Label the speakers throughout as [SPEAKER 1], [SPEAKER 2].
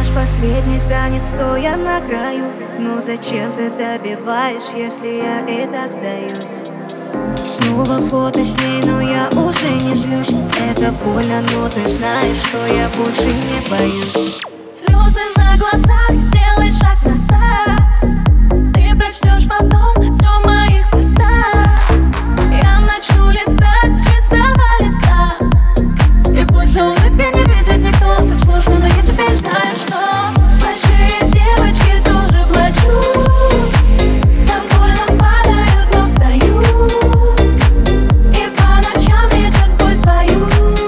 [SPEAKER 1] последний танец, стоя на краю. Но зачем ты добиваешь, если я и так сдаюсь? Снова фото с ней, но я уже не злюсь. Это больно, но ты знаешь, что я больше не боюсь.
[SPEAKER 2] Слезы на глазах, сделай шаг назад. Ты прочтешь потом все в моих постах. Я начну листать с чистого листа. И пусть за улыбкой не видит никто. Так сложно, но я теперь знаю, что большие девочки тоже плачут. Так больно падают, но встаю. И по ночам лечат боль свою.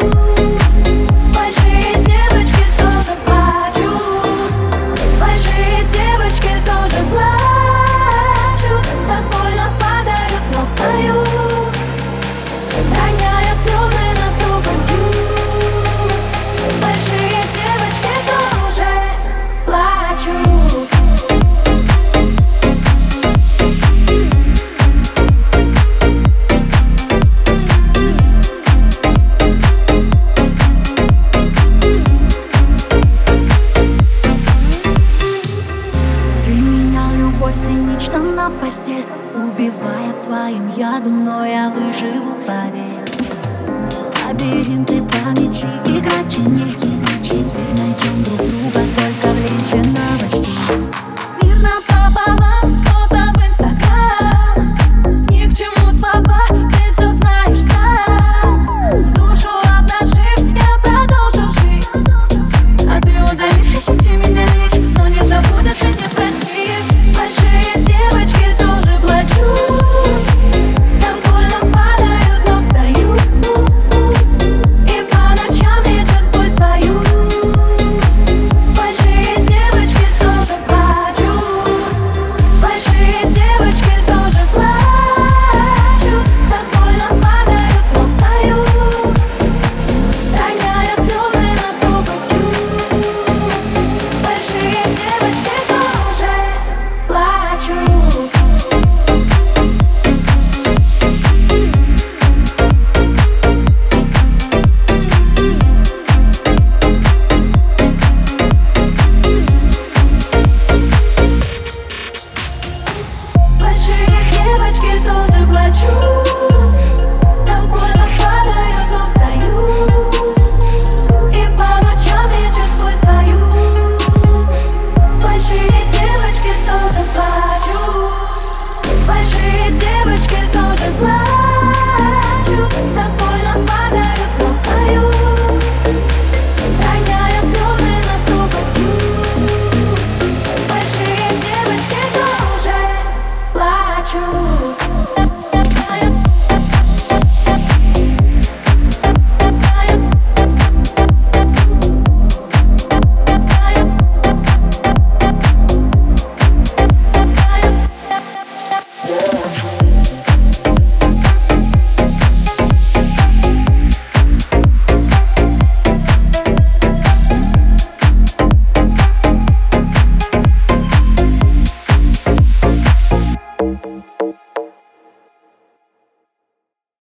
[SPEAKER 2] Большие девочки тоже плачут. Большие девочки тоже плачут. Так больно падают, но встаю. Роняя слезы над пропастью. Большие девочки тоже плачут. Ты менял любовь цинично на постель, убивая своим ядом, но я выживу, поверь. Лабиринты памяти, игра теней. Теперь найдем друг друга.